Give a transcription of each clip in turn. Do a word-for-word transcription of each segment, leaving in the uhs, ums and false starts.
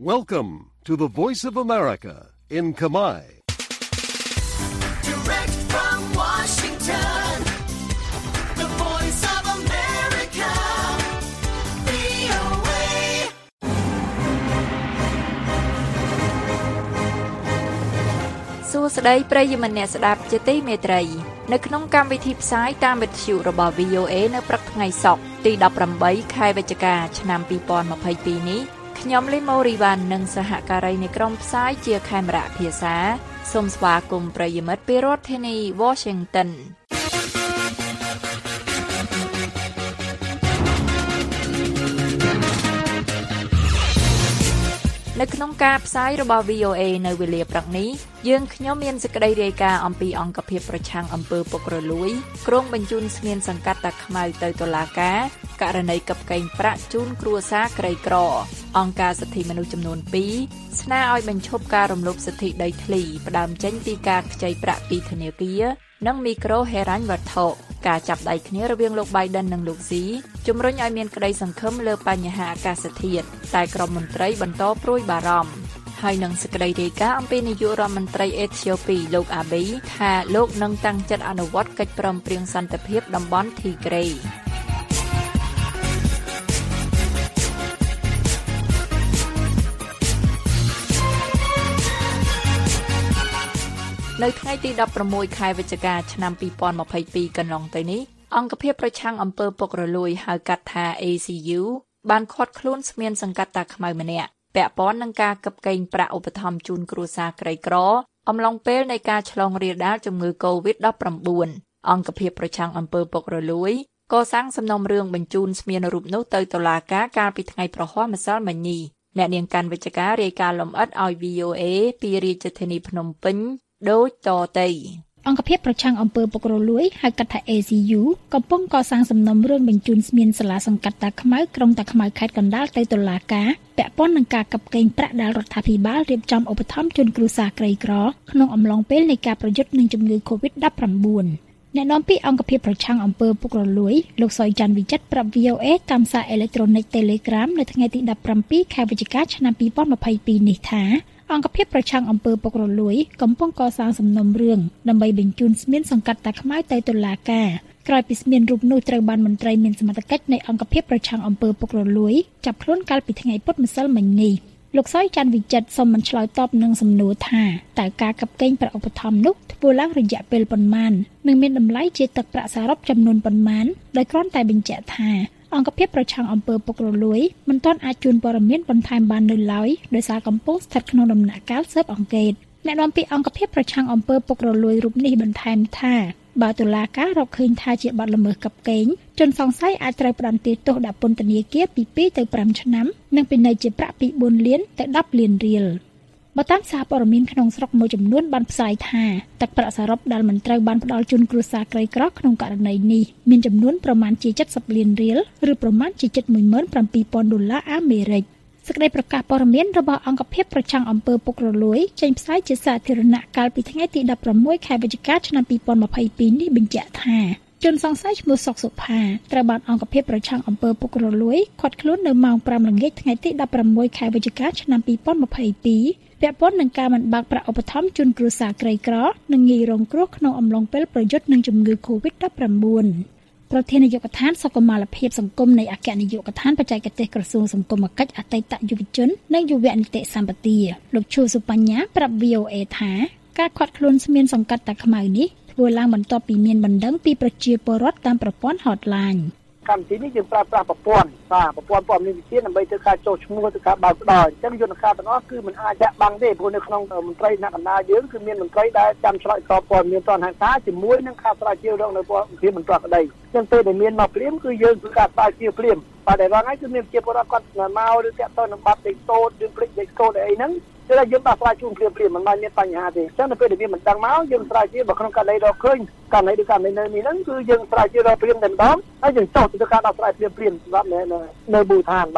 Welcome to the Voice of America in Khmer. Direct from Washington, the Voice of America, វី អូ เอ សួស្តីប្រិយមិត្តអ្នកស្ដាប់ជាទីមេត្រីនៅក្នុងកម្មវិធីផ្សាយតាមវិទ្យុរបស់ វី អូ เอ នៅព្រឹកថ្ងៃសុក្រទីដប់ប្រាំបីខែវិច្ឆិកាឆ្នាំពីរពាន់ម្ភៃពីរនេះខ្ញុំលីម៉ូរីវ៉ាន់និងសហការីនៃក្រុមផ្សាយជាខេមរៈភាសាសូមស្វាគមន៍ប្រិយមិត្តពីរដ្ឋធានី Washington នៅក្នុងការផ្សាយរបស់ វី អូ เอ នៅវេលាព្រឹកនេះយើងខ្ញុំមានសេចក្តីរាយការណ៍អំពីអង្គភាពប្រឆាំងអំពើពុករលួយក្រុងបញ្ជូនស្មានសង្កាត់តាខ្មៅទៅតុលាការករណីកាប់កេងប្រាក់ជូនគ្រួសារក្រីក្រអង្គការសិទ្ធិមនុស្សចំនួនពីរស្នើឲ្យបញ្ឈប់ការរំលោភសិទ្ធិដីធ្លីផ្ដើមចេញពីការខ្ចីប្រាក់ពីធនាគារនិងមីក្រូហិរញ្ញវត្ថុការចាប់ដៃគ្នារវាងលោក Biden និងលោក Xi ជំរុញឲ្យមានក្តីសង្ឃឹមលើបញ្ហាអាកាសធាតុតែក្រុមមន្ត្រីបន្តព្រួយបារម្ភហើយនឹងសេចក្តីរាយការណ៍អំពីនាយករដ្ឋមន្ត្រីអេធីអូពីលោកអាប៊ីថាលោកនឹងតាំងចិត្តអនុវត្តកិច្ចព្រមព្រៀងសន្តិភាពតំបន់ធីក្រេនៅថ្ងៃទីដប់ប្រាំមួយខែវិច្ឆិកាឆ្នាំពីរពាន់ម្ភៃពីរកន្លងទៅនេះអង្គភាពប្រឆាំងអំពើពុករលួយហៅកាត់ថា เอ ซี ยู បានឃាត់ខ្លួនស្មានសង្កាត់តាខ្មៅម្នាក់ពាក់ព័ន្ធនឹងការកាប់កេងប្រាក់ឧបត្ថម្ភជូនគ្រួសារក្រីក្រអំឡុងពេលនៃការឆ្លងរាលដាលជំងឺ កូវីដ ដប់ប្រាំបួន អង្គភាពប្រឆាំងអំពើពុករលួយក៏សាងសំណុំរឿងបញ្ជូនស្មានរូបនោះទៅតុលាការកាលពីថ្ងៃប្រហ័សម្សិលមិញនេះអ្នកនាងកាន់វិជ្ជការរាយការណ៍លម្អិតឲ្យ វី អូ เอ ពីរាជធានីភ្នំពេញដូចតទៅអង្គភាពប្រឆាំងអំពើពុករលួយហៅកាត់ថា เอ ซี ยู កំពុងកសាងសំណុំរឿងបញ្ជូនស្មានសាលាសង្កាត់តាខ្មៅក្រុងតាខ្មៅខេត្តកណ្ដាលទៅតុលាការពាក់ព័ន្ធនឹងការកាប់កេងប្រាក់ដែលរដ្ឋាភិបាលរៀបចំឧបត្ថម្ភជូនគ្រួសារក្រីក្រក្នុងអំឡុងពេលនៃការប្រយុទ្ធនឹងជំងឺ កូវីដ ដប់ប្រាំបួន អ្នកនាំពាក្យអង្គភាពប្រឆាំងអំពើពុករលួយលោកសុយច័ន្ទវិចិត្រប្រាប់ វី អូ เอ តាមសារអេឡិចត្រូនិក Telegram នៅថ្ងៃទីដប់ប្រាំពីរខែវិច្ឆិកាឆ្នាំពីរពាន់ម្ភៃពីរនេះថាអង្គភាពប្រឆាំងអំពើពុករលួយកំពុងកសាងសំណុំរឿងដើម្បីបញ្ជូនស្មានសង្កាត់តាខ្មៅទៅតុលាការក្រោយពីស្មានរូបនោះត្រូវបានមន្ត្រីមានសមត្ថកិច្ចនៃអង្គភាពប្រឆាំងអំពើពុករលួយចាប់ខ្លួនកាលពីថ្ងៃពុធម្សិលមិញនេះលោកសុយច័ន្ទវិចិត្រសូមមិនឆ្លើយតបនឹងសំណួរថាតើការកាប់កេងប្រាក់ឧបត្ថម្ភនោះធ្វើឡើងរយៈពេលប៉ុន្មាននិងមានតម្លៃជាទឹកប្រាក់សរុបចំនួនប៉ុន្មានដោយគ្រាន់តែបញ្ជាក់ថាអង្គភាពប្រឆាំងអំពើពុករលួយមិនទាន់អាចជូនព័ត៌មានបន្ថែមបាននៅឡើយដោយសារកំពុងស្ថិតក្នុងដំណាក់កាលស៊ើបអង្កេតអ្នកនាំពាក្យអង្គភាពប្រឆាំងអំពើពុករលួយរូបនេះបន្ថែមថាបើតុលាការរកឃើញថាជាបទល្មើសកាប់កេងជនសង្ស័យអាចត្រូវផ្តន្ទាទោសដាក់ពន្ធនាគារពីពីរទៅប្រាំឆ្នាំនិងពិន័យជាប្រាក់ពីបួនលានទៅដប់លានរៀលបើតាមសារព័ត៌មានក្នុងស្រុកមួយចំនួនបានផ្សាយថាទឹកប្រាក់សរុបដែលមិនត្រូវបានផ្ដល់ជូនគ្រួសារក្រីក្រក្នុងករណីនេះមានចំនួនប្រមាណជា칠십លានរៀលឬប្រមាណជាជិតមួយម៉ឺនប្រាំពីរពាន់ដុល្លារអាមេរិកសេចក្តីប្រកាសព័ត៌មានរបស់អង្គភាពប្រឆាំងអំពើពុករលួយចេញផ្សាយជាសាធារណៈកាលពីថ្ងៃទីដប់ប្រាំមួយខែវិច្ឆិកាឆ្នាំពីរពាន់ម្ភៃពីរនេះបញ្ជាក់ថាជនសង្ស័យឈ្មោះសុកសុផាត្រូវបានអង្គភាពប្រឆាំងអំពើពុករលួយឃាត់ខ្លួននៅម៉ោងប្រាំល្ងាចថ្ងៃទីដប់ប្រាំមួយខែវិច្ឆិកាឆ្នាំពីរពាន់ម្ភៃពីរពាក់ព័ន្ធនឹងការមិនបើកប្រាក់ឧបត្ថម្ភជូនគ្រួសារក្រីក្រនិងងាយរងគ្រោះក្នុងអំឡុងពេលប្រយុទ្ធនឹងជំងឺ កូវីដ ដប់ប្រាំបួន ប្រធាននាយកដ្ឋានសុខុមាលភាពសង្គមនៃអគ្គនាយកដ្ឋានបច្ចេកទេសក្រសួងសង្គមគិច្ចអតីតយុវជននិងយុវនីតិសម្បទាលោកឈូសុបញ្ញាប្រាប់ វី អូ เอ ថាការឃាត់ខ្លួនស្មានសង្កាត់តាខ្មៅនេះធ្វើឡើងបន្ទាប់ពីមានបណ្ដឹងពីប្រជាពលរដ្ឋតាមប្រព័ន្ធ Hotline កម្មវិធីនេះយើងប្រើប្រាស់ប្រព័ន្ធបាទប្រព័ន្ធព័ត៌មានវិទ្យាដើម្បីធ្វើការចុះឈ្មោះទៅការបើកផ្ដល់អញ្ចឹងយន្តការទាំងអស់គឺមិនអាចចាក់បាំងទេព្រោះនៅក្នុងមន្ត្រីអ្នកដំណើរយើងគឺមានមន្ត្រីដែលចាំឆ្លើយតបព័ត៌មានទាន់ហេតុការណ៍ជាមួយនឹងការស្រាវជ្រាវរកនៅព័ត៌មានបន្តក្តីអញ្ចឹងពេលដែលមានមកភ្លាមគឺយើងធ្វើការស្រាវជ្រាវភ្លាមបាទតែថ្ងៃគឺមានជាពលរដ្ឋគាត់មកឬតាក់ទងនឹងបាត់ដេកតូតឬព្រិចដេកតូតអីហ្នឹងគឺថាយើងបានស្រាវជ្រាវភ្លាមភ្លាមមិនបានមានបញ្ហាទេអញ្ចឹងនៅពេលដែលមានមិនដឹងមកយើងស្រាវជ្រាវបើក្នុងករណីរកឃើញករណីដូចករណីនៅនេះហ្នឹងគឺយើងស្រាវជ្រាវរកភ្លាមតែម្ដងហើយយើងចោទទៅការដោះស្រាយភ្លាមភ្លាមសម្រាប់នៅនៅមូលដ្ឋានបាទ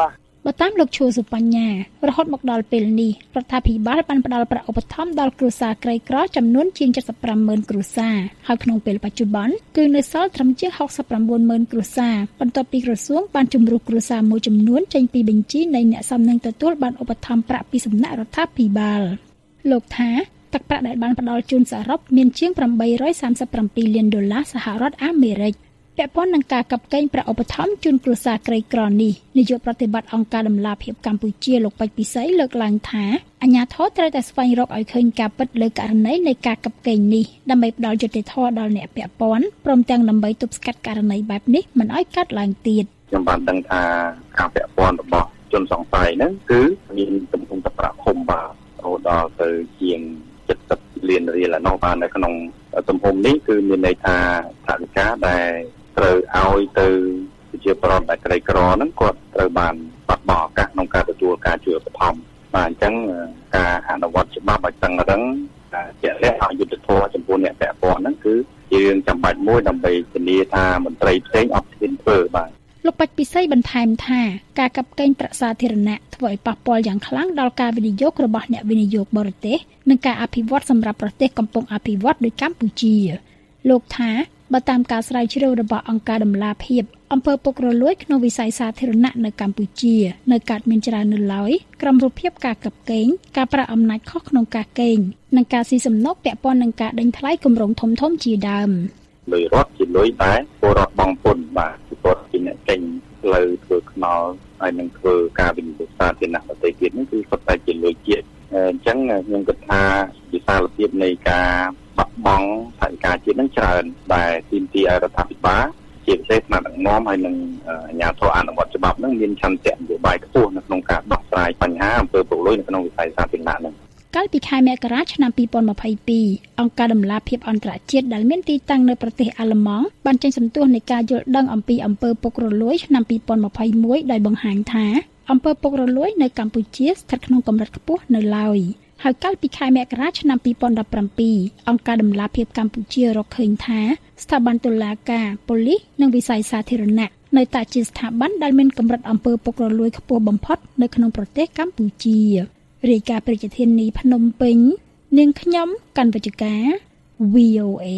បើតាមលោកឈូសុបញ្ញារហូតមកដល់ពេលនេះរដ្ឋាភិបាលបានផ្តល់ប្រាក់ឧបត្ថម្ភដល់គ្រួសារក្រីក្រចំនួនជាងเจ็ดสิบห้าหมื่นគ្រួសារហើយក្នុងពេលបច្ចុប្បន្នគឺនៅសល់ត្រឹមជាងหกสิบเก้าหมื่นគ្រួសារបន្ទាប់ពីក្រសួងបានជំរុញគ្រួសារមួយចំនួនចេញពីបញ្ជីនៃអ្នកសំនឹងទទួលបានឧបត្ថម្ភប្រាក់ពីសំណាក់រដ្ឋាភិបាលលោកថាទឹកប្រាក់ដែលបានផ្តល់ជូនសរុបមានជាងeight hundred thirty-sevenលានដុល្លារសហរដ្ឋអាមេរិកពាក់ព័ន្ធនឹងការកាប់កេងប្រាក់ឧបត្ថម្ភជូនគ្រួសារក្រីក្រនេះនាយកប្រតិបត្តិអង្គការដំឡាភិបកម្ពុជាលោកពេជ្រពិសីលើកឡើងថាអាជ្ញាធរត្រូវតែស្វែងរកឲ្យឃើញការពិតលើករណីនៃការកាប់កេងនេះដើម្បីផ្ដល់យុត្តិធម៌ដល់អ្នកពាក់ព័ន្ធព្រមទាំងដើម្បីទប់ស្កាត់ករណីបែបនេះមិនឲ្យកើតឡើងទៀតខ្ញុំបានដឹងថាការពាក់ព័ន្ធរបស់ជនសង្ស័យហ្នឹងគឺមានទំហំទឹកប្រាក់ធំបាទរហូតដល់ទៅជាងseventyលានរៀលនោះបាននៅក្នុងទំហំនេះគឺមានន័យថាថវិកាដែលត្រូវឲ្យទៅជាប្រព័ន្ធដែលក្រីក្រហ្នឹងគាត់ត្រូវបានបាត់បង់ឱកាសក្នុងការទទួលការជួយឧបត្ថម្ភបាទអញ្ចឹងការអនុវត្តច្បាប់ឲ្យតឹងរឹងជាក់លាក់ឲ្យយុត្តិធម៌ចំពោះអ្នកពាក់ព័ន្ធហ្នឹងគឺជារឿងចាំបាច់មួយដើម្បីធានាថាមន្ត្រីផ្សេងអត់ហ៊ានធ្វើបាទលោកពេជ្រពិសីបន្ថែមថាការកាប់កេងប្រាក់សាធារណៈធ្វើឲ្យប៉ះពាល់យ៉ាងខ្លាំងដល់ការវិនិយោគរបស់អ្នកវិនិយោគបរទេសនិងការអភិវឌ្ឍសម្រាប់ប្រទេសកំពុងអភិវឌ្ឍដូចកម្ពុជាលោកថាបើតាមការស្រាវជ្រាវរបស់អង្គការដំឡាភិបអំពើពុករលួយក្នុងវិស័យសាធារណៈនៅកម្ពុជានៅកើតមានច្រើននៅឡើយក្រមរូបភាពការកាប់កេងការប្រើអំណាចខុសក្នុងការកេងនិងការស៊ីសំណូកពាក់ព័ន្ធនឹងការដេញថ្លៃគម្រោងធំធំជាដើមលុយរដ្ឋជាលុយដែរពលរដ្ឋបង់ពន្ធបាទពលរដ្ឋជាអ្នកចេញផ្លូវធ្វើខ្នល់ហើយនឹងធ្វើការវិនិយោគសាធារណៈប្រទេសទៀតនេះគឺសុទ្ធតែជាលុយជាតិអញ្ចឹងខ្ញុំគិតថាវិសាលភាពនៃការបាត់បង់ថវិកាជាតិនឹងច្រើនដែលទាមទារឲ្យរដ្ឋាភិបាលជាពិសេសថ្នាក់ដឹកនាំហើយនឹងអាជ្ញាធរអនុវត្តច្បាប់នឹងមានឆន្ទៈនយោបាយខ្ពស់នៅក្នុងការដោះស្រាយបញ្ហាអំពើពុករលួយនៅក្នុងវិស័យសាធារណៈនឹងកាលពីខែមករាឆ្នាំtwo thousand twenty-twoអង្គការដំឡាភិបអន្តរជាតិដែលមានទីតាំងនៅប្រទេសអាល្លឺម៉ង់បានចេញសន្ទស្សន៍នៃការយល់ដឹងអំពីអំពើពុករលួយឆ្នាំtwo thousand twenty-oneដោយបង្ហាញថាអំពើពុករលួយនៅកម្ពុជាស្ថិតក្នុងកម្រិតខ្ពស់នៅឡើយហើយកាលពីខែមករាឆ្នាំtwo thousand seventeenអង្គការដំឡាភិបកម្ពុជារកឃើញថាស្ថាប័នតុលាការប៉ូលីសនិងវិស័យសាធារណៈនៅតែជាស្ថាប័នដែលមានកម្រិតអំពើពុករលួយខ្ពស់បំផុតនៅក្នុងប្រទេសកម្ពុជារាយការណ៍ប្រជាធានីភ្នំពេញនាងខ្ញុំកណ្ឌវិជ្ជការ វី អូ เอ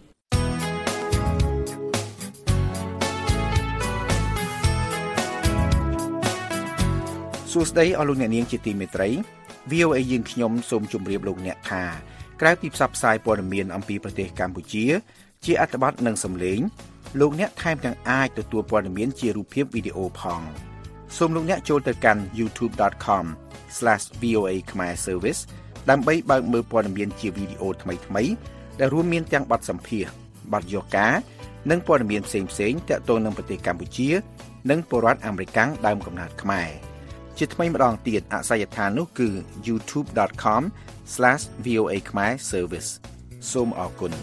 សួស្តីអស់លោកអ្នកនាងជាទីមេត្រី វី អូ เอ យើងខ្ញុំសូមជម្រាបលោកអ្នកថាក្រៅពីផ្សព្វផ្សាយព័ត៌មានអំពីប្រទេសកម្ពុជាជាអត្ថបទនិងសំឡេងលោកអ្នកថែមទាំងអាចទទួលព័ត៌មានជារូបភាពវីដេអូផងសូមលោកអ្នកចូលទៅកាន់ youtube dot com slash v o a khmer service ដើម្បីបើកមើលព័ត៌មានជាវីដេអូថ្មីៗដែលរួមមានទាំងបទសម្ភាសន៍បទយកការនិងព័ត៌មានផ្សេងៗទាក់ទងនឹងប្រទេសកម្ពុជានិងពលរដ្ឋអាមេរិកដើមកំណើតខ្មែរជាថ្មីម្ដងទៀតអាសយដ្ឋាននោះគឺ youtube dot com slash v o a khmer service សូមអរគុណ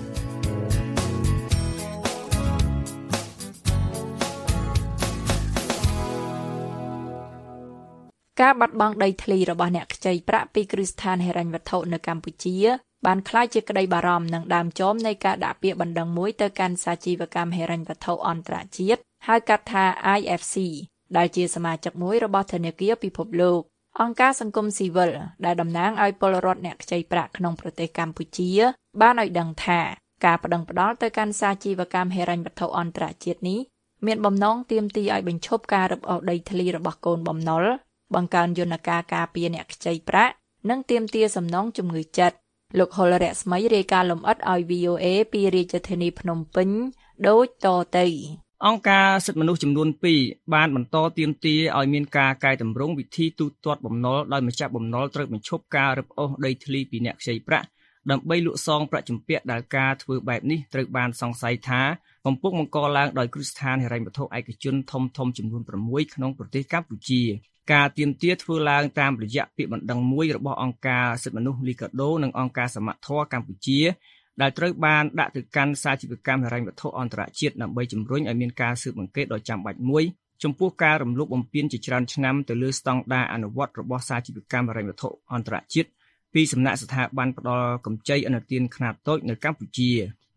ការបាត់បង់ដីធ្លីរបស់អ្នកខ្ចីប្រាក់ពីគ្រឹះស្ថានហិរញ្ញវត្ថុនៅកម្ពុជាបានក្លាយជាក្តីបារម្ភនិងដើមចមនៃការដាក់ពាក្យបណ្ដឹងមួយទៅកាន់សាជីវកម្មហិរញ្ញវត្ថុអន្តរជាតិហៅកាត់ថា I F C ដែលជាសមាជិកមួយរបស់ធនាគារពិភពលោកអង្គការសង្គមស៊ីវិលដែលតំណាងឲ្យពលរដ្ឋអ្នកខ្ចីប្រាក់ក្នុងប្រទេសកម្ពុជាបានឲ្យដឹងថាការប្តឹងផ្តល់ទៅកាន់សាជីវកម្មហិរញ្ញវត្ថុអន្តរជាតិនេះមានបំណងទាមទារឲ្យបញ្ឈប់ការរឹបអូសដីធ្លីរបស់កូនបំណុលបង្កើនយន្តការការពារអ្នកខ្ចីប្រាក់និងទាមទារសំណងជំងឺចិត្តលោកហុលរស្មីរាយការណ៍លម្អិតឲ្យ វី អូ เอ ពីរាជធានីភ្នំពេញដូចតទៅអង្គការសិទ្ធិមនុស្សចំនួនtwoបានបន្តទាមទារឲ្យមានការកែតម្រង់វិធីទូទាត់បំណុលដោយម្ចាស់បំណុលត្រូវបញ្ឈប់ការរឹបអូសដីធ្លីពីអ្នកខ្ចីប្រាក់ដើម្បីលក់សងប្រាក់ជំពាក់ដែលការធ្វើបែបនេះត្រូវបានសង្ស័យថាកំពុងបង្កឡើងដោយគ្រឹះស្ថានហិរញ្ញវត្ថុឯកជនធំៗចំនួនsixក្នុងប្រទេសកម្ពុជាការទាមទារធ្វើឡើងតាមរយៈពាក្យបណ្ដឹងមួយរបស់អង្គការសិទ្ធិមនុស្សលីកាដូនិងអង្គការសមត្ថៈកម្ពុជាដែលត្រូវបានដាក់ទៅកាន់សាជីវកម្មហិរញ្ញវត្ថុអន្តរជាតិដើម្បីជំរុញឲ្យមានការស៊ើបអង្កេតដ៏ចាំបាច់មួយចំពោះការរំលោភបំពានជាច្រើនឆ្នាំទៅលើស្តង់ដារអនុវត្តរបស់សាជីវកម្មហិរញ្ញវត្ថុអន្តរជាតិពីសំណាក់ស្ថាប័នផ្ដល់កម្ចីឥណទានខ្នាតតូចនៅកម្ពុជា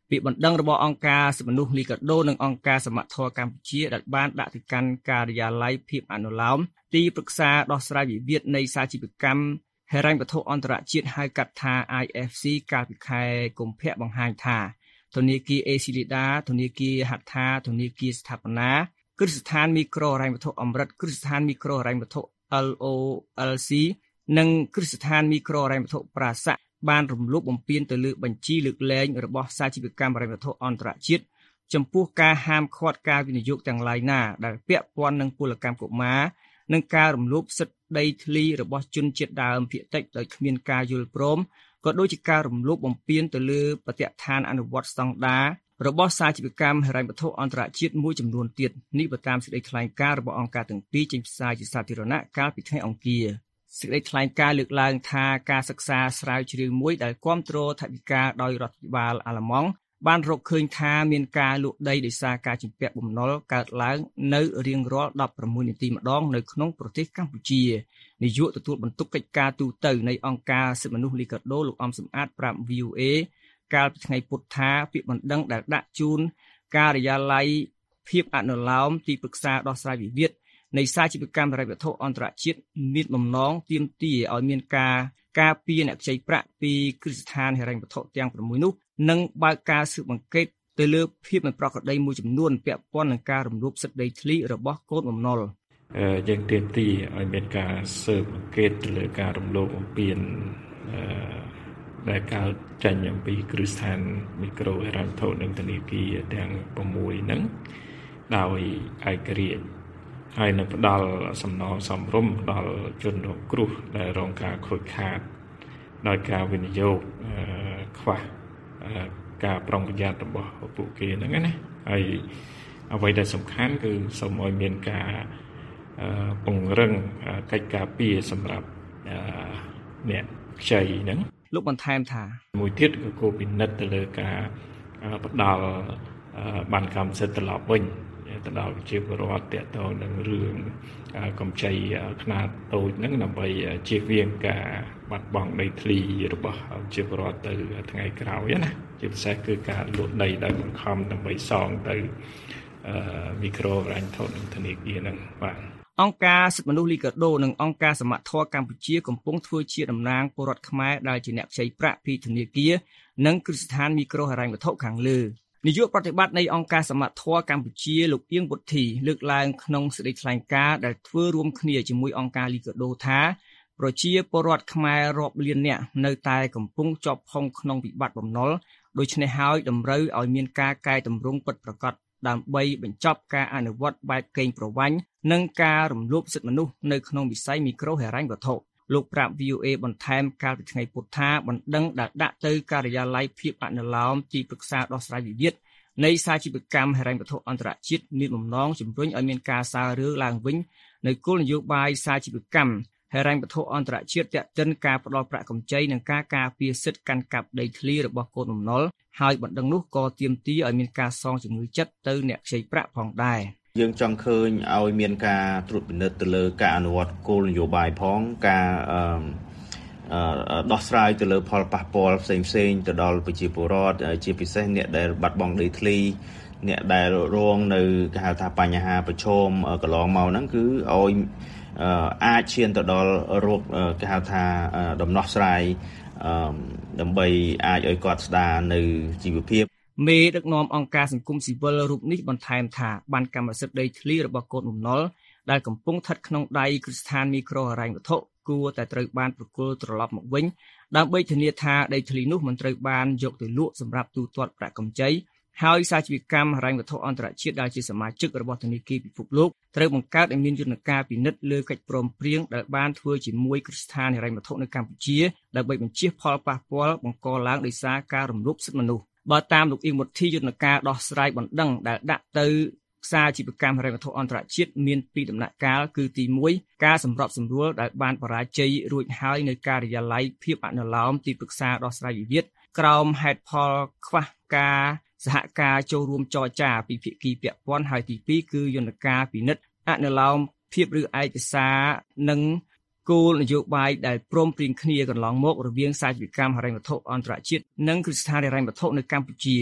ពាក្យបណ្ដឹងរបស់អង្គការសិទ្ធិមនុស្សលីកាដូនិងអង្គការសមត្ថភាពកម្ពុជាដែលបានដាក់ទៅកាន់ការិយាល័យភាពអនុលោមទីប្រឹក្សាដោះស្រាយវិវាទនៃសាជីវកម្មហិរញ្ញវត្ថុអន្តរជាតិហៅកាត់ថា I F C កាលពីខែកុម្ភៈបង្ហាញថាធនាគារ A C Lida ធនាគារហត្ថាធនាគារស្ថាបនាគ្រឹះស្ថានមីក្រូហិរញ្ញវត្ថុអមរិតគ្រឹះស្ថានមីក្រូហិរញ្ញវត្ថុ L O L C និងគ្រឹះស្ថានមីក្រូហិរញ្ញវត្ថុប្រាសាក់បានរំលោភបំពានទៅលើបញ្ជីលើកលែងរបស់សាជីវកម្មហិរញ្ញវត្ថុអន្តរជាតិចំពោះការហាមឃាត់ការវិនិយោគទាំងឡាយណាដែលពាក់ព័ន្ធនឹងពលកម្មកុមារនិងការរំលោភសិទ្ធិដីធ្លីរបស់ជនជាតិដើមភាគតិចដោយគ្មានការយល់ព្រមក៏ដូចជាការរំលោភបំពានទៅលើបទដ្ឋានអនុវត្តស្តង់ដាររបស់សាជីវកម្មហិរញ្ញវត្ថុអន្តរជាតិមួយចំនួនទៀតនេះបើតាមសេចក្តីថ្លែងការណ៍របស់អង្គការទាំងពីរចេញផ្សាយជាសាធារណៈកាលពីថ្ងៃអង្គារសេចក្តីថ្លែងការណ៍លើកឡើងថាការសិក្សាស្រាវជ្រាវមួយដែលគាំទ្រថវិកាដោយរដ្ឋាភិបាលអាល្លឺម៉ង់បានរកឃើញថាមានការលក់ដីដោយសារការជំពាក់បំណុលកើតឡើងនៅរៀងរាល់ដប់ប្រាំមួយនាទីម្ដងនៅក្នុងប្រទេសកម្ពុជានាយកទទួលបន្ទុកកិច្ចការទូតនៃអង្គការសិទ្ធិមនុស្សលីកាដូលោកអំសំអាតប្រាប់ V O A កាលពីថ្ងៃពុធថាពាក្យបណ្ដឹងដែលដាក់ជូនការិយាល័យភាពអនុលោមទីប្រឹក្សាដោះស្រាយវិវាទនៃសាជីវកម្មហិរញ្ញវត្ថុអន្តរជាតិមានបំណងទាមទារឲ្យមានការការពារអ្នកខ្ចីប្រាក់ពីគ្រឹះស្ថានហិរញ្ញវត្ថុទាំងប្រាំមួយនោះនិងបើកការស៊ើបអង្កេតទៅលើភាពមិនប្រក្រតីមួយចំនួនពាក់ព័ន្ធនឹងការរំលោភសិទ្ធិដីធ្លីរបស់កូនបំណុលយើងទាមទារឲ្យមានការស៊ើបអង្កេតទៅលើការរំលោភបំពានដែលកើតចេញអំពីគ្រឹះស្ថានមីក្រូហិរញ្ញវត្ថុនិងធនាគារទាំងប្រាំមួយហ្នឹងដោយឯករាជ្យហើយនឹងផ្ដល់សំណងសមរម្យដល់ជនរងគ្រោះដែលរងការខូចខាតដោយការវិនិយោគខ្វះការប្រុងប្រយ័ត្នរបស់ពួកគេហ្នឹងណាហើយអ្វីដែលសំខាន់គឺសូមឲ្យមានការពង្រឹងកិច្ចការពារសម្រាប់អ្នកខ្ចីហ្នឹងលោកបន្ថែមថាមួយទៀតគឺគោលពិនិត្យទៅលើការផ្ដល់បានកម្មសិទ្ធិត្រឡប់វិញទៅដល់ប្រជាពលរដ្ឋទាក់ទងនឹងរឿងកម្ចីខ្នាតតូចហ្នឹងដើម្បីជៀសវាងការបាត់បង់ដីធ្លីរបស់ប្រជាពលរដ្ឋទៅថ្ងៃក្រោយណាជាពិសេសគឺការលក់ដីដោយបង្ខំដើម្បីសងទៅមីក្រូហិរញ្ញវត្ថុនិងធនាគារហ្នឹងបាទអង្គការសិទ្ធិមនុស្សលីកាដូនិងអង្គការសមត្ថភាពកម្ពុជាកំពុងធ្វើជាតំណាងពលរដ្ឋខ្មែរដែលជាអ្នកខ្ចីប្រាក់ពីធនាគារនិងគ្រឹះស្ថានមីក្រូហិរញ្ញវត្ថុខាងលើនាយកប្រតិបត្តិនៃអង្គការសមត្ថភាពកម្ពុជាលោកអៀងវុធីលើកឡើងក្នុងសេចក្តីថ្លែងការណ៍ដែលធ្វើរួមគ្នាជាមួយអង្គការលីកាដូថាប្រជាពលរដ្ឋខ្មែររាប់លាននាក់នៅតែកំពុងជាប់ផុងក្នុងវិបត្តិបំណុលដូច្នេះហើយតម្រូវឲ្យមានការកែតម្រង់ពិតប្រាកដដើម្បីបញ្ចប់ការអនុវត្តបែបកេងប្រវ័ញ្ចនិងការរំលោភសិទ្ធិមនុស្សនៅក្នុងវិស័យមីក្រូហិរញ្ញវត្ថុលោកប្រាប់ V O A បន្ថែមកាលពីថ្ងៃពុធថាបណ្ដឹងដែលដាក់ទៅការិយាល័យភាពអនុលោមទីប្រឹក្សាដោះស្រាយវិវាទនៃសាជីវកម្មហិរញ្ញវត្ថុអន្តរជាតិមានបំណងជំរុញឲ្យមានការសាររើឡើងវិញនៅគោលនយោបាយសាជីវកម្មហិរញ្ញវត្ថុអន្តរជាតិទាក់ទិនការផ្តល់ប្រាក់កម្ចីនិងការការពារសិទ្ធិកាន់កាប់ដីធ្លីរបស់កូនបំណុលហើយបណ្ដឹងនោះក៏ទាមទារឲ្យមានការសងជំងឺចិត្តទៅអ្នកខ្ចីប្រាក់ផងដែរយើងចង់ឃើញឲ្យមានការត្រួតពិនិត្យទៅលើការអនុវត្តគោលនយោបាយផងការអឺដោះស្រាយទៅលើផលប៉ះពាល់ផ្សេងផ្សេងទៅដល់ប្រជាពលរដ្ឋជាពិសេសអ្នកដែលបាត់បង់ដីធ្លីអ្នកដែលរងនៅគេហៅថាបញ្ហាប្រឈមកន្លងមកហ្នឹងគឺឲ្យអាចឈានទៅដល់រោគគេហៅថាដំណោះស្រាយដើម្បីអាចឲ្យគាត់ស្ដារនៅជីវភាពមេដឹកនាំអង្គការសង្គមស៊ីវិលរូបនេះបន្ថែមថាបានកម្មសិទ្ធិដីធ្លីរបស់កូនបំណុលដែលកំពុងស្ថិតក្នុងដៃគ្រឹះស្ថានមីក្រូហិរញ្ញវត្ថុគួរតែត្រូវបានប្រគល់ត្រឡប់មកវិញដើម្បីធានាថាដីធ្លីនោះមិនត្រូវបានយកទៅលក់សម្រាប់ទូទាត់ប្រាក់កម្ចីហើយសាជីវកម្មហិរញ្ញវត្ថុអន្តរជាតិដែលជាសមាជិករបស់ធនាគារពិភពលោកត្រូវបង្កើតឲ្យមានយន្តការពិនិត្យលើកិច្ចព្រមព្រៀងដែលបានធ្វើជាមួយគ្រឹះស្ថានហិរញ្ញវត្ថុនៅកម្ពុជាដើម្បីបញ្ជៀសផលប៉ះពាល់បង្កឡើងដោយសារការរំលោភសិទ្ធិមនុស្សបើតាមលោកអៀងវុធីយន្តការដោះស្រាយបណ្ដឹងដែលដាក់ទៅសាជីវកម្មហិរញ្ញវត្ថុអន្តរជាតិមានពីរដំណាក់កាលគឺទីមួយការសម្របសម្រួលដែលបានបរាជ័យរួចហើយនៅការិយាល័យភាពអនុលោមទីប្រឹក្សាដោះស្រាយវិវាទក្រោមហេតុផលខ្វះការសហការចូលរួមចរចាពីភាគីពាក់ព័ន្ធហើយទីពីរគឺយន្តការពិនិត្យអនុលោមភាពឬឯកសារនិងគោលនយោបាយដែលព្រមព្រៀងគ្នាកន្លងមករវាងសាជីវកម្មហិរញ្ញវត្ថុអន្តរជាតិនិងគ្រឹះស្ថានហិរញ្ញវត្ថុនៅកម្ពុជា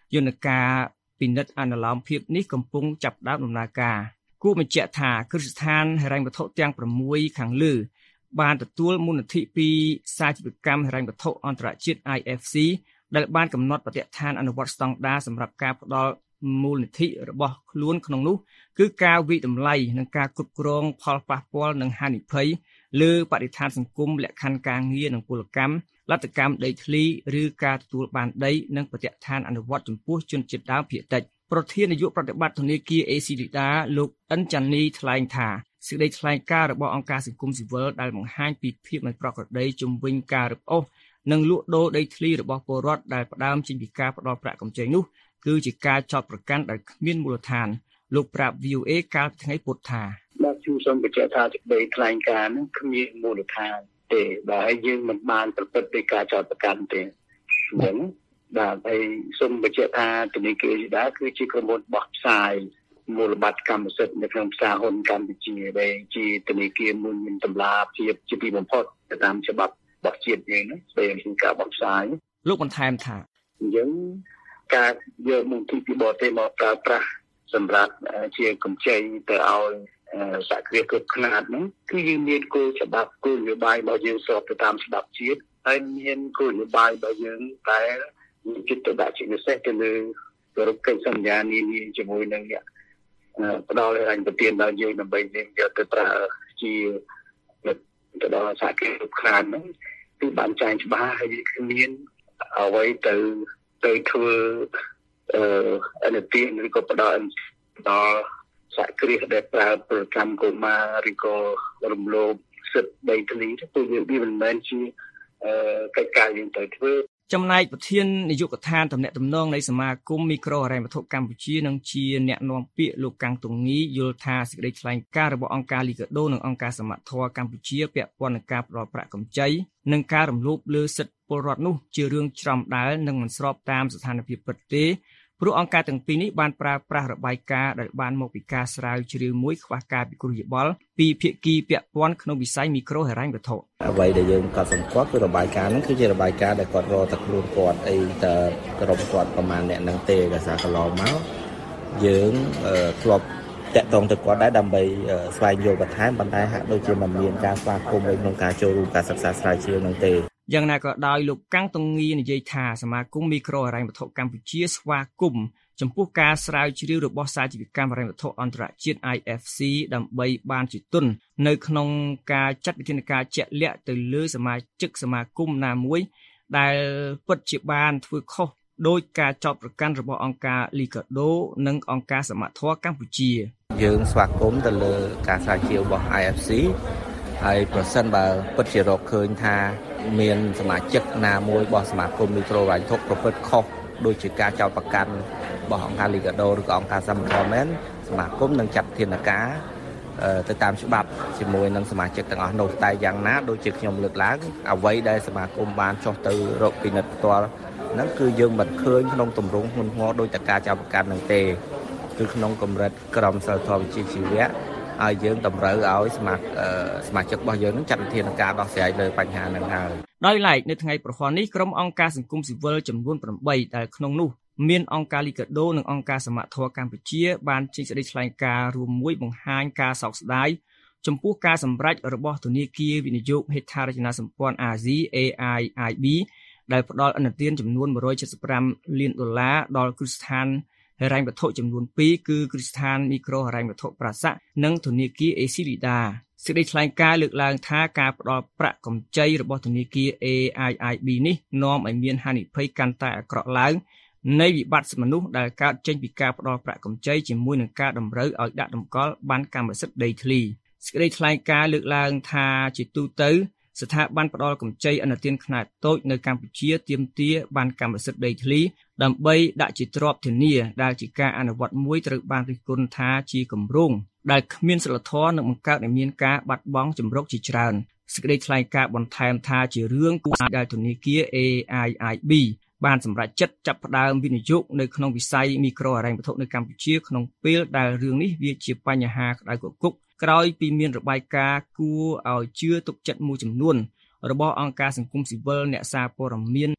យន្តការពិនិត្យអនុលោមភាពនេះកំពុងចាប់ផ្ដើមដំណើរការគួរបញ្ជាក់ថាគ្រឹះស្ថានហិរញ្ញវត្ថុទាំងប្រាំមួយខាងលើបានទទួលមូលនិធិពីសាជីវកម្មហិរញ្ញវត្ថុអន្តរជាតិ I F C ដែលបានកំណត់បទដ្ឋានអនុវត្តស្តង់ដារសម្រាប់ការផ្ដល់មូលនិធិរបស់ខ្លួនក្នុងនោះគឺការវិតម្លៃនិងការគ្រប់គ្រងផលប៉ះពាល់និងហានិភ័យលើបរិស្ថានសង្គមលក្ខខណ្ឌការងារនិងពលកម្មលទ្ធកម្មដីធ្លីឬការទទួលបានដីនិងបទដ្ឋានអនុវត្តចំពោះជនជាតិដើមភាគតិចប្រធាននាយកប្រតិបត្តិធនាគារ A C Lida លោកអិនចាន់នីថ្លែងថាសេចក្តីថ្លែងការណ៍របស់អង្គការសង្គមស៊ីវិលដែលបង្ហាញពីភាពមិនប្រក្រតីជំវិញការរឹបអូសនិងលក់ដូរដីធ្លីរបស់ពលរដ្ឋដែលផ្ដើមចេញពីការផ្ដល់ប្រាក់កម្ចីនោះគឺជាការចោទប្រកាន់ដែលគ្មានមូលដ្ឋានលោកប្រាប់ V O A កាលពីថ្ងៃពុធថាបាទខ្ញុំសូមបញ្ជាក់ថាសេចក្តីថ្លែងការណ៍នេះគ្មានមូលដ្ឋានទេបាទហើយយើងមិនបានប្រព្រឹត្តដោយការចោទប្រកាន់ទេអញ្ចឹងបាទហើយសូមបញ្ជាក់ថាធនាគារស៊ីដាគឺជាក្រុមហ៊ុនបោះផ្សាយមូលបត្រកម្មសិទ្ធិនៅក្នុងផ្សារហ៊ុនកម្ពុជាដែលជាធនាគារមួយមានតម្លាភាពជាទីបំផុតតាមច្បាប់របស់ជាតិយើងណាស្ដីអំពីការបោះផ្សាយលោកបន្ថែមថាអញ្ចឹងការយកមូលនិធិពីបរទេសមកប្រើប្រាស់សម្រាប់ជាកម្ចីទៅឲ្យសហគ្រាសគ្រប់ខ្នាតហ្នឹងគឺយើងមានគោលច្បាប់គោលនយោបាយរបស់យើងស្របទៅតាមច្បាប់ជាតិហើយមានគោលនយោបាយរបស់យើងតែមានចិត្តទៅដាក់ជាពិសេសទៅលើគោរពកិច្ចសន្យានានាជាមួយនឹងអ្នកផ្ដល់ហិរញ្ញប្បទានដល់យើងដើម្បីយើងយកទៅប្រើជាទៅដល់សហគ្រាសគ្រប់ខ្នាតហ្នឹងគឺបានចែងច្បាស់ហើយគ្មានអ្វីទៅទៅធ្វើអឺអនុទានឬក៏ផ្ដល់ដល់សហគ្រាសដែលប្រើប្រកម្មកុមារឬក៏រំលោភសិទ្ធិដីធ្លីទៅវាមិនមែនជាកិច្ចការយើងទៅធ្វើចំណែកប្រធាននាយកដ្ឋានតំណែងតំណងនៃសមាគមមីក្រូហិរញ្ញវត្ថុកម្ពុជានិងជាអ្នកនាំពាក្យលោកកាំងតុងងីយល់ថាសេចក្តីថ្លែងការណ៍របស់អង្គការលីកាដូនិងអង្គការសមត្ថធម៌កម្ពុជាពាក់ព័ន្ធនឹងការផ្តល់ប្រាក់កម្ចីនិងការរំលោភលើសិទ្ធិពលរដ្ឋនោះជារឿងច្រំដែលនិងមិនស្របតាមស្ថានភាពពិតទេព្រោះអង្គការទាំងពីរនេះបានប្រើប្រាស់របាយការណ៍ដែលបានមកពីការស្រាវជ្រាវមួយខ្វះការពិគ្រោះយោបល់ពីភាគីពាក់ព័ន្ធក្នុងវិស័យមីក្រូហិរញ្ញវត្ថុអ្វីដែលយើងក៏សម្គាល់គឺរបាយការណ៍ហ្នឹងគឺជារបាយការណ៍ដែលគាត់រកតែខ្លួនគាត់អីតែក្រុមគាត់ប្រហែលអ្នកហ្នឹងទេដោយសារកន្លងមកយើងធ្លាប់តាក់ទងទៅគាត់ដែរដើម្បីស្វែងយល់បន្ថែមប៉ុន្តែហាក់ដូចជាមិនមានការស្វាគមន៍នៅក្នុងការចូលរួមការសិក្សាស្រាវជ្រាវហ្នឹងទេយ៉ាងណាក៏ដោយលោកកាំងតុងងីនិយាយថាសមាគមមីក្រូហិរញ្ញវត្ថុកម្ពុជាស្វាគមន៍ចំពោះការស្រាវជ្រាវរបស់សាជីវកម្មហិរញ្ញវត្ថុអន្តរជាតិ I F C ដើម្បីបានជាទុននៅក្នុងការចាត់វិធានការជាក់លាក់ទៅលើសមាជិកសមាគមណាមួយដែលពិតជាបានធ្វើខុសដោយការចោទប្រកាន់របស់អង្គការ Liga-do និងអង្គការសមត្ថធម៌កម្ពុជាយើងស្វាគមន៍ទៅលើការស្រាវជ្រាវរបស់ I F C ហើយប្រសិនបើពិតជារកឃើញថាមានសមាជិកណាមួយរបស់សមាគមមីក្រូហិរញ្ញវត្ថុប្រព្រឹត្តខុសដោយជាការចោទប្រកាន់របស់អង្គការ Liga-do ឬក៏អង្គការសមត្ថធម៌មែនសមាគមនឹងចាត់វិធានការទៅតាមច្បាប់ជាមួយនឹងសមាជិកទាំងអស់នោះតែយ៉ាងណាដូចជាខ្ញុំលើកឡើងអ្វីដែលសមាគមបានចុះទៅរកពិនិត្យផ្ទាល់ហ្នឹងគឺយើងមិនឃើញក្នុងទម្រង់ធ្ងន់ធ្ងរដោយតែការចោទប្រកាន់ហ្នឹងទេគឺក្នុងកម្រិតក្រមសីលធម៌វិជ្ជាជីវៈហើយយើងតម្រូវឲ្យសមាសមាជិករបស់យើងនឹងចាត់វិធានការដោះស្រាយលើបញ្ហាហ្នឹងហើយដោយឡែកនៅថ្ងៃប្រហ័ននេះក្រុមអង្គការសង្គមស៊ីវិលចំនួនប្រាំដែលក្នុងនោះមានអង្គការ Liga-do និងអង្គការសមត្ថធម៌កម្ពុជាបានចេញសេចក្តីថ្លែងការណ៍រួមមួយបង្ហាញការសោកស្ដាយចំពោះការសម្រេចរបស់ធនាគារវិនិយោគហេដ្ឋារចនាសម្ព័ន្ធអាស៊ី A I I B ដែលផ្ដល់ឥណទានចំនួនmột trăm bảy mươi lămលានដុល្លារដល់គ្រឹះស្ថានហិរញ្ញវត្ថុចំនួនពីរគឺគ្រឹះស្ថានមីក្រូហិរញ្ញវត្ថុប្រាសាក់និងធនាគារ A C Lida សេចក្តីថ្លែងការណ៍លើកឡើងថាការផ្ដល់ប្រាក់កម្ចីរបស់ធនាគារ A I I B នេះនាំឲ្យមានហានិភ័យកាន់តែអាក្រក់ឡើងនៃវិបត្តិមនុស្សដែលកើតចេញពីការផ្ដល់ប្រាក់កម្ចីជាមួយនឹងការតម្រូវឲ្យដាក់តម្កល់បានកម្មសិទ្ធិដីធ្លីសេចក្តីថ្លែងការណ៍លើកឡើងថាជាទូទៅស្ថាប័នផ្ដល់កម្ចីឥណទានខ្នាតតូចនៅកម្ពុជាទាមទារបានកម្មសិទ្ធិដីធ្លីដើម្បីដាក់ជាទ្រព្យធានាដែលជាការអនុវត្តមួយត្រូវបានរិះគន់ថាជាគម្រោងដែលគ្មានសិលធម៌និងបង្កើតឲ្យមានការបាត់បង់ជំរកជាច្រើនសេចក្តីថ្លែងការណ៍បន្ថែមថាជារឿងគួរដែលធនាគារ A I I B បានសម្រេចចិត្តចាប់ផ្ដើមវិនិយោគនៅក្នុងវិស័យមីក្រូហិរញ្ញវត្ថុនៅកម្ពុជាក្នុងពេលដែលរឿងនេះវាជាបញ្ហាក្តៅគគុកក្រោយពីមានរបាយការណ៍គួរឲ្យជឿទុកចិត្តមួយចំនួនរបស់អង្គការសង្គមស៊ីវិលអ្នកសារព័ត៌មាន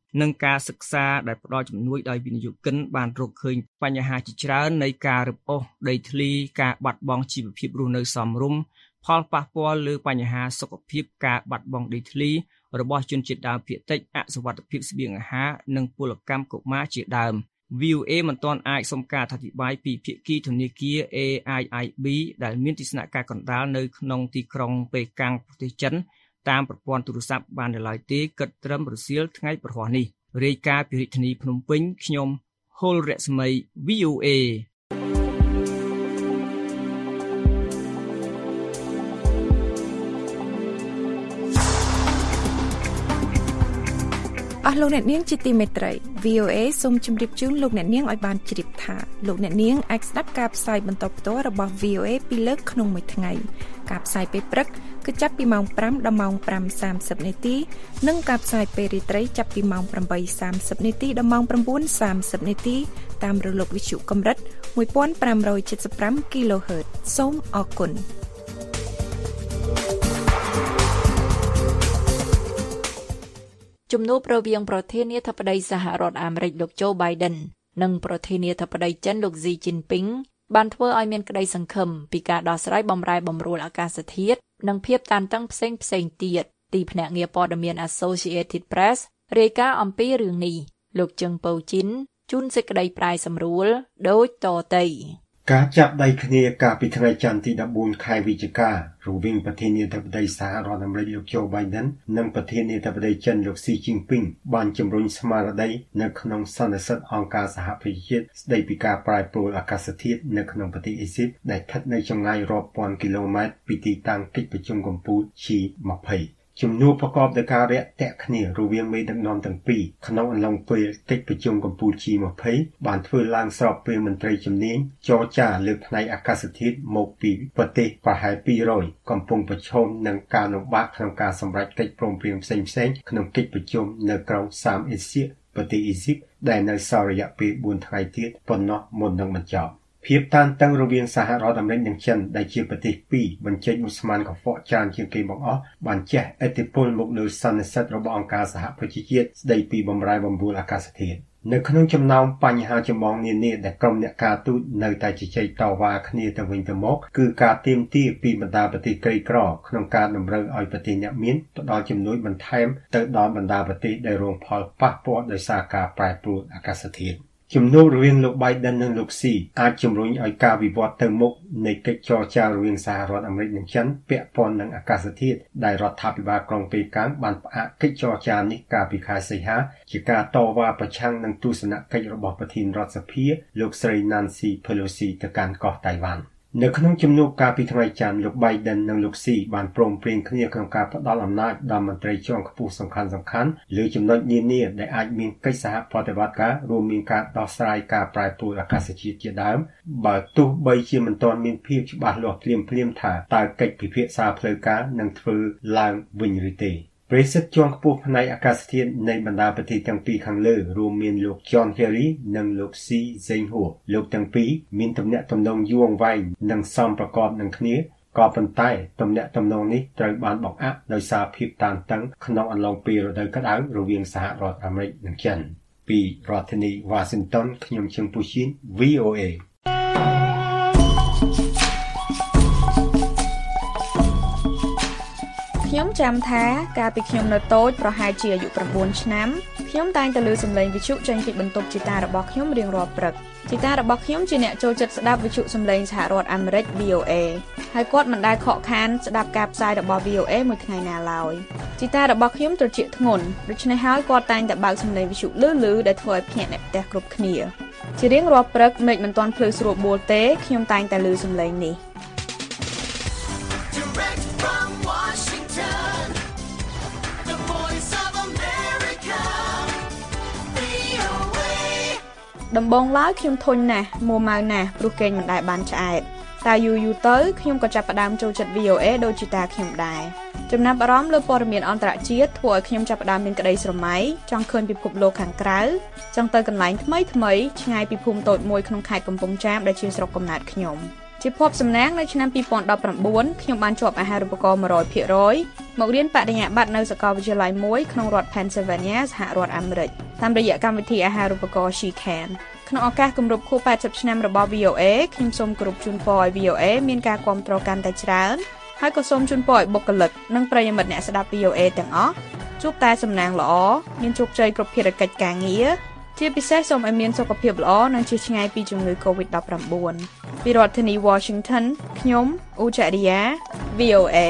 និងការសិក្សាដែលផ្ដល់ជំនួយដោយវិនិយោគិនបានរកឃើញបញ្ហាជាច្រើននៃការរឹបអូសដីធ្លីការបាត់បង់ជីវភាពរស់នៅសមរម្យផលប៉ះពាល់លើបញ្ហាសុខភាពការបាត់បង់ដីធ្លីរបស់ជនជាតិដើមភាគតិចអសុវត្ថិភាពស្បៀងអាហារនិងពលកម្មកុមារជាដើម វី អូ เอ មិនទាន់អាចសុំការអធិប្បាយពីភាគីធនាគារ เอ ไอ ไอ บี ដែលមានទីស្នាក់ការកណ្ដាលនៅក្នុងទីក្រុងប៉េកាំងប្រទេសចិនតាមប្រព័ន្ធទូរស័ព្ទបានឡើយទេគិតត្រឹមរសៀលថ្ងៃប្រហ័សនេះរាយការណ៍ពីរាជធានីភ្នំពេញខ្ញុំហុលរស្មី វី អូ เอអស់លោកអ្នកនាងជាទីមេត្រី វី អូ เอ សូមជម្រាបជូនលោកអ្នកនាងឲ្យបានជ្រាបថាលោកអ្នកនាងអាចស្ដាប់ការផ្សាយបន្តផ្ទាល់របស់ វី អូ เอ ពីរលើកក្នុងមួយថ្ងៃការផ្សាយពេលព្រឹកគឺចាប់ពីម៉ោងប្រាំដល់ម៉ោងប្រាំសាមសិបនាទីនិងការផ្សាយពេលរាត្រីចាប់ពីម៉ោងប្រាំបីសាមសិបនាទីដល់ម៉ោង៩សាមសិបនាទីតាមរលកវិទ្យុកម្រិតមួយពាន់ប្រាំរយเจ็ดสิบห้า គីឡូហឺត សូមអរគុណជំនួបរវាងប្រធានាធិបតីសហរដ្ឋអាមេរិកលោកโจ Biden និងប្រធានាធិបតីចិនលោក Xi Jinping បានធ្វើឲ្យមានក្តីសង្ឃឹមពីការដោះស្រាយបម្រែបម្រួលអាកាសធាតុនិងភាពតានតឹងផ្សេងផ្សេងទៀតទីភ្នាក់ងារព័ត៌មាន Associated Press រាយការណ៍អំពីរឿងនេះលោកជឹងពៅជីនជូនសេចក្តីប្រាយសម្រួលដូចតទៅការចាប់ដៃគ្នាកាលពីថ្ងៃច័ន្ទទីដប់បួនខែវិច្ឆិការវាងប្រធានាធិបតីសហរដ្ឋអាមេរិកលោកโจ Biden និងប្រធានាធិបតីចិនលោក Xi Jinping បានជំរុញស្មារតីនៅក្នុងសន្និសីទអង្គការសហប្រជាជាតិស្តីពីការប្រែប្រួលអាកាសធាតុនៅក្នុងប្រទេសអេស៊ីបដែលស្ថិតនៅចម្ងាយរាប់ពាន់គីឡូម៉ែត្រពីទីតាំងកិច្ចប្រជុំកំពូល ជី ยี่สิบជំនួបប្រកបដោយការរាក់ទាក់គ្នារវាងមេដឹកនាំទាំងពីរក្នុងអំឡុងពេលកិច្ចប្រជុំកំពូល ជី ยี่สิบ បានធ្វើឡើងស្របពេលមន្ត្រីជំនាញចរចាលើផ្នែកអាកាសធាតុមកពីប្រទេសប្រហែលពីររយកំពុងប្រឈមនឹងការលំបាកក្នុងការសម្រេចកិច្ចព្រមព្រៀងផ្សេងៗក្នុងកិច្ចប្រជុំនៅក្រុងសាមអេសៀប្រទេសអេស៊ីបដែលនៅសល់រយៈពេលបួនថ្ងៃទៀតប៉ុណ្ណោះមុននឹងបញ្ចប់ភាពតានតឹងរវាងសហរដ្ឋអាមេរិកនិងចិនដែលជាប្រទេសពីរបញ្ចេញឧស្ម័នកខ្វក់ច្រើនជាងគេបង្អស់បានជះឥទ្ធិពលមកលើសន្និសីទរបស់អង្គការសហប្រជាជាតិស្តីពីបម្រែបម្រួលអាកាសធាតុនៅក្នុងចំណោមបញ្ហាចម្បងនានាដែលក្រុមអ្នកការទូតនៅតែជជែកតវ៉ាគ្នាទៅវិញទៅមកគឺការទាមទារពីបណ្ដាប្រទេសក្រីក្រក្នុងការតម្រូវឲ្យប្រទេសអ្នកមានផ្ដល់ជំនួយបន្ថែមទៅដល់បណ្ដាប្រទេសដែលរងផលប៉ះពាល់ដោយសារការប្រែប្រួលអាកាសធាតុជំនួបរវាងលោក Biden និងលោក Xi អាចជំរុញឲ្យការវិវត្តទៅមុខនៃកិច្ចចរចារវាងសហរដ្ឋអាមេរិកនិងចិនពាក់ព័ន្ធនឹងអាកាសធាតុដែលរដ្ឋាភិបាលក្រុងប៉េកាំងបានផ្អាកកិច្ចចរចានេះកាលពីខែសីហាជាការតវ៉ាប្រឆាំងនឹងទស្សនកិច្ចរបស់ប្រធានរដ្ឋសភាលោកស្រី Nancy Pelosi ទៅកាន់កោះតៃវ៉ាន់នៅក្នុងជំនួបកាលពីថ្ងៃច័ន្ទលោក Biden និងលោក Xi បានព្រមព្រៀងគ្នាក្នុងការផ្ដល់អំណាចដល់មន្ត្រីជាន់ខ្ពស់សំខាន់ៗលើចំណុចនានាដែលអាចមានកិច្ចសហប្រតិបត្តិការរួមមានការដោះស្រាយការប្រែប្រួលអាកាសធាតុជាដើមបើទោះបីជាមិនទាន់មានភាពច្បាស់លាស់ភ្លាមៗថាតើកិច្ចពិភាក្សាផ្លូវការនឹងធ្វើឡើងវិញឬទេប្រសិទ្ធជាន់ខ្ពស់ផ្នែកអាកាសធាតុនៃបណ្ដាប្រទេសទាំងពីរខាងលើរួមមានលោក John Kerry និងលោក Xi Jinping លោកទាំងពីរមានទំនាក់ទំនងយូរអង្វែងនិងសមប្រកបនឹងគ្នាក៏ប៉ុន្តែទំនាក់ទំនងនេះត្រូវបានបង្អាក់ដោយសារភាពតានតឹងក្នុងអំឡុងពេលរដូវក្តៅរវាងសហរដ្ឋអាមេរិកនិងចិនពីរដ្ឋធានី Washington ខ្ញុំឈឹមពូឈីន វី អូ เอខ្ញុំចាំថាកាលពីខ្ញុំនៅតូចប្រហែលជាអាយុ៩ឆ្នាំខ្ញុំតែងតែឮសំឡេងវិទ្យុចេញពីបន្ទប់ជីតារបស់ខ្ញុំរៀងរាល់ព្រឹកជីតារបស់ខ្ញុំជាអ្នកចូលចិត្តស្ដាប់វិទ្យុសំឡេងសហរដ្ឋអាមេរិក វី អូ เอ ហើយគាត់មិនដែលខកខានស្ដាប់ការផ្សាយរបស់ វី អូ เอ មួយថ្ងៃណាឡើយជីតារបស់ខ្ញុំត្រជាក់ធ្ងន់ដូច្នេះហើយគាត់តែងតែបើកសំឡេងវិទ្យុលឺៗដែលធ្វើឲ្យភ្នាក់អ្នកផ្ទះគ្រប់គ្នាជារៀងរាល់ព្រឹកមេឃមិនទាន់ភ្លឺស្រួលបួលទេខ្ញុំតែងតែឮសំឡេងនេះដំបងឡើយខ្ញុំធុញណាស់មួម៉ៅណាស់ព្រោះគេងមិនដែលបានឆ្អែតតែយូរយូរទៅខ្ញុំក៏ចាប់ផ្ដើមចូលចិត្ត វី អូ เอ ដូចជាតាខ្ញុំដែរចំណាប់អារម្មណ៍លើព័ត៌មានអន្តរជាតិធ្វើឲ្យខ្ញុំចាប់ផ្ដើមមានក្តីស្រមៃចង់ឃើញពិភពលោកខាងក្រៅចង់ទៅកន្លែងថ្មីថ្មីឆ្ងាយពីភូមិតូចមួយក្នុងខេត្តកំពង់ចាមដែលជាស្រុកកំណើតខ្ញុំជាភពសំណាងនៅឆ្នាំពីរពាន់ដប់ប្រាំបួនខ្ញុំបានជាប់អាហារូបករណ៍ one hundred percent មករៀនបរិញ្ញាបត្រនៅសាកលវិទ្យាល័យមួយក្នុងរដ្ឋ Pennsylvania សហរដ្ឋអាមេរិកតាមរយៈកម្មវិធីអាហារូបករណ៍ She Can ក្នុងឱកាសគម្រប់ខួបeightyឆ្នាំរបស់ វី អូ เอ ខ្ញុំសូមគោរពជូនពរឲ្យ វី អូ เอ មានការគាំទ្រកាន់តែច្រើនហើយក៏សូមជូនពរឲ្យបុគ្គលិកនិងប្រិយមិត្តអ្នកស្ដាប់ វី អូ เอ ទាំងអស់ជួបតែសំណាងល្អមានជោគជ័យគ្រប់ភារកិច្ចការងារជាពិសេសសូមឲ្យមានសុខភាពល្អនិងជៀសឆ្ងាយពីជំងឺ កូវីដ ដប់ប្រាំបួន ពីរដ្ឋធានី Washington ខ្ញុំអ៊ូចរិយា វី អូ เอ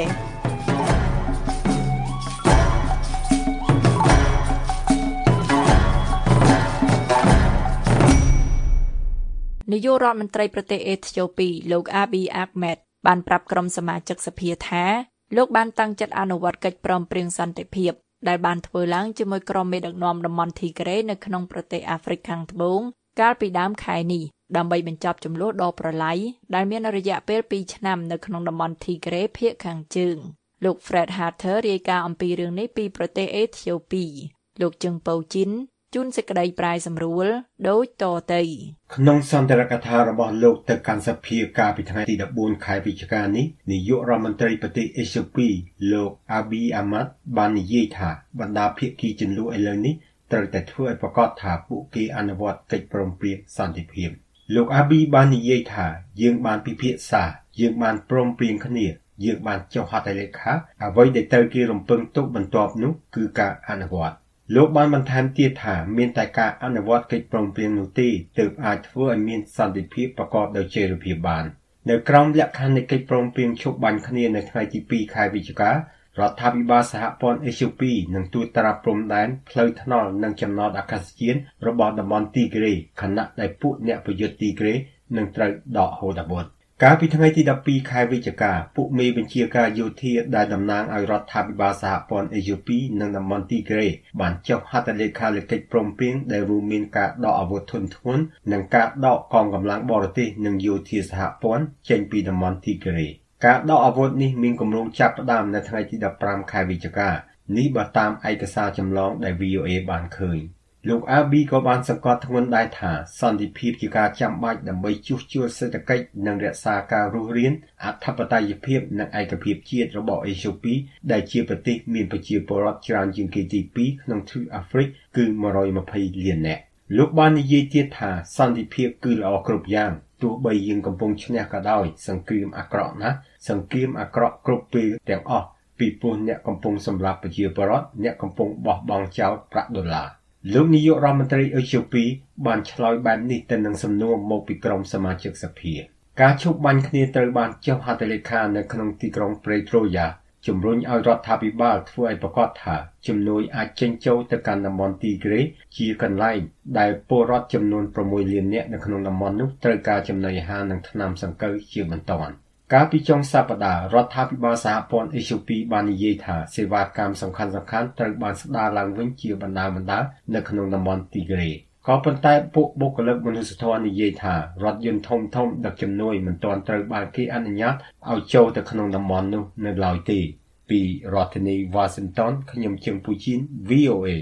នាយករដ្ឋមន្ត្រីប្រទេសអេត្យូពីលោក Abiy Ahmed បានប្រាប់ក្រុមសមាជិកសភាថាលោកបានតាំងចិត្តអនុវត្តកិច្ចព្រមព្រៀងសន្តិភាពដែលបានធ្វើឡើងជាមួយក្រុមមេដឹកនាំតំបន់ធីក្រេនៅក្នុងប្រទេសអាហ្វ្រិកខាងត្បូងកាលពីដើមខែនេះដើម្បីបញ្ចប់ជម្លោះដ៏ប្រឡ័យដែលមានរយៈពេលtwoឆ្នាំនៅក្នុងតំបន់ធីក្រេភាគខាងជើងលោក Fred Hatter រាយការណ៍អំពីរឿងនេះពីប្រទេសអេត្យូពីលោកជឹងប៉ូជីនជួនសេចក្តីប្រែសម្រួលដូចតទៅក្នុងសន្ទរកថារបស់លោកទៅកាន់សភាកាលពីថ្ងៃទីfourteenខែវិច្ឆិកានេះនាយករដ្ឋមន្ត្រីប្រទេសអេត្យូពីលោក Abiy Ahmed បាននិយាយថាបណ្ដាភាគីជម្លោះឥឡូវនេះត្រូវតែធ្វើឲ្យប្រកាសថាពួកគេអនុវត្តកិច្ចព្រមព្រៀងសន្តិភាពលោក Abiy បាននិយាយថាយើងបានពិភាក្សាយើងបានព្រមព្រៀងគ្នាយើងបានចុះហត្ថលេខាអ្វីដែលត្រូវគេរំពឹងទុកបន្ទាប់នោះគឺការអនុវត្តលោកបានបន្ថែមទៀតថាមានតែការអនុវត្តកិច្ចព្រមព្រៀងនោះទេទើបអាចធ្វើឲ្យមានសន្តិភាពប្រកបដោយចីរភាពបាននៅក្រោមលក្ខខណ្ឌនៃកិច្ចព្រមព្រៀងឈប់បាញ់គ្នានៅថ្ងៃទីtwoខែវិច្ឆិការដ្ឋាភិបាលសហព័ន្ធអេត្យូពីនឹងត្រួតត្រាព្រំដែនផ្លូវថ្នល់និងចំណតអាកាសយានរបស់តំបន់ទីក្រេខណៈដែលពួកអ្នកប្រយុទ្ធទីក្រេនឹងត្រូវដកហូតអាវុធកាលពីថ្ងៃទីtwelveខែវិច្ឆិកាពួកមេបញ្ជាការយោធាដែលតំណាងឲ្យរដ្ឋាភិបាលសហព័ន្ធអេត្យូពីនិងតំបន់ទីក្រេបានចុះហត្ថលេខាលើកិច្ចព្រមព្រៀងដែលរួមមានការដកអាវុធធុនធ្ងន់និងការដកកងកម្លាំងបរទេសនិងយោធាសហព័ន្ធចេញពីតំបន់ទីក្រេការដកអាវុធនេះមានគម្រោងចាប់ផ្ដើមនៅថ្ងៃទីfifteenខែវិច្ឆិកានេះបើតាមឯកសារចម្លងដែល វី អូ เอ បានឃើញលោក Abiy ក៏បានសង្កត់ធ្ងន់ដែរថាសន្តិភាពជាការចាំបាច់ដើម្បីជួសជុលសេដ្ឋកិច្ចនិងរក្សាការរស់រានអធិបតេយ្យភាពនិងឯកភាពជាតិរបស់អេត្យូពីដែលជាប្រទេសមានប្រជាពលរដ្ឋច្រើនជាងគេទីtwoក្នុងទ្វីបអាហ្វ្រិកគឺone hundred twentyលាននាក់លោកបាននិយាយទៀតថាសន្តិភាពគឺល្អគ្រប់យ៉ាងទោះបីយើងកំពុងឈ្នះក៏ដោយសង្គ្រាមអាក្រក់ណាស់សង្គ្រាមអាក្រក់គ្រប់ពេលទាំងអស់ពីព្រោះអ្នកកំពុងសម្លាប់ប្រជាពលរដ្ឋអ្នកកំពុងបោះបង់ចោលប្រាក់ដុល្លារលោកនាយករដ្ឋមន្ត្រីអេត្យូពីបានឆ្លើយបែបនេះទៅនឹងសំណួរមកពីក្រុមសមាជិកសភាការឈប់បាញ់គ្នាត្រូវបានចុះហត្ថលេខានៅក្នុងទីក្រុងព្រៃត្រូយ៉ាជំរុញឲ្យរដ្ឋាភិបាលធ្វើឲ្យប្រកាសថាជំនួយអាចចេញចូលទៅកាន់តំបន់ទីក្រេជាកន្លែងដែលពលរដ្ឋចំនួនsixលាននាក់នៅក្នុងតំបន់នោះត្រូវការចំណីអាហារនិងថ្នាំសង្កូវជាបន្ទាន់កាលពីចុងសប្តាហ៍រដ្ឋាភិបាលសហព័ន្ធអេត្យូពីបាននិយាយថាសេវាកម្មសំខាន់ៗត្រូវបានស្ដារឡើងវិញជាបណ្ដាបណ្ដានៅក្នុងតំបន់ទីក្រេក៏ប៉ុន្តែពួកបុគ្គលិកមនុស្សធម៌និយាយថារថយន្តធំធំដឹកជំនួយមិនទាន់ត្រូវបានគេអនុញ្ញាតឲ្យចូលទៅក្នុងតំបន់នោះនៅឡើយទេពីរដ្ឋធានី Washington ខ្ញុំជឹងពូជីន វី អូ เอ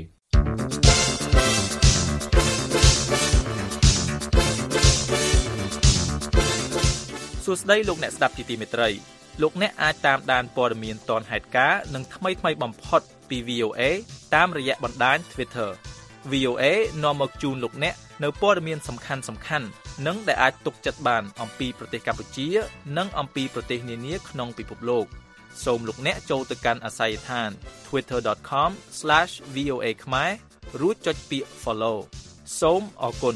សួស្តីលោកអ្នកស្ដាប់ជាទីមេត្រីលោកអ្នកអាចតាមដានព័ត៌មានទាន់ហេតុការណ៍និងថ្មីថ្មីបំផុតពី វី អូ เอ តាមរយៈបណ្ដាញ Twitter វី អូ เอ នាំមកជូនលោកអ្នកនៅព័ត៌មានសំខាន់សំខាន់និងដែលអាចទុកចិត្តបានអំពីប្រទេសកម្ពុជានិងអំពីប្រទេសនានាក្នុងពិភពលោកសូមលោកអ្នកចូលទៅកាន់អាសយដ្ឋាន twitter dot com slash v o a ខ្មែររួចចុចពាក្យ follow សូមអរគុណ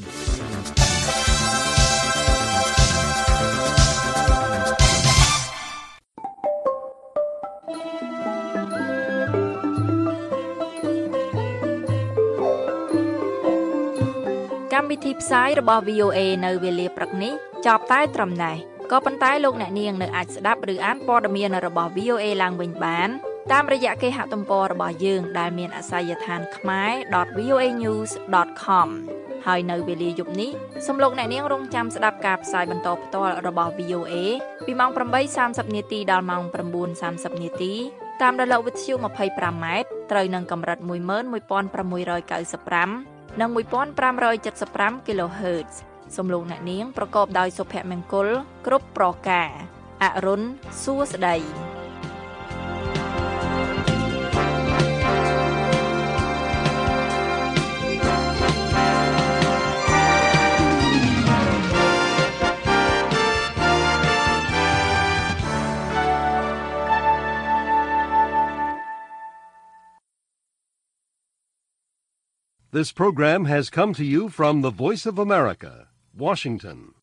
កម្មវិធីផ្សាយរបស់ វី អូ เอ នៅវេលាព្រឹកនេះចប់តែត្រឹមណេះក៏ប៉ុន្តែលោកអ្នកនាងនៅអាចស្ដាប់ឬអានព័ត៌មានរបស់ វី អូ เอ ឡើងវិញបានតាមរយៈគេហទំព័ររបស់យើងដែលមានអាសយដ្ឋាន khmae dot v o a news dot com ហើយនៅវេលាយប់នេះសូមលោកអ្នកនាងរងចាំស្ដាប់ការផ្សាយបន្តផ្ទាល់របស់ វី អូ A ពីម៉ោងeight thirtyនាទីដល់ម៉ោងnine thirtyនាទីតាមរលកវិទ្យុtwenty-fiveម៉ែត្រត្រូវនឹងកម្រិតone one six ninety-fiveនិងfifteen seventy-five គីឡូហឺតសូមលោកអ្នកនាងប្រកបដោយសុភមង្គលគ្រប់ប្រការអរុនសួស្តី This program has come to you from the Voice of America, Washington.